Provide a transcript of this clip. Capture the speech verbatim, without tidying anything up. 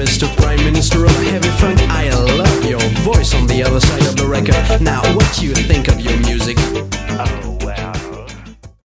Mister Prime Minister of Heavy Funk, I love your voice on the other side of the record. Now what you think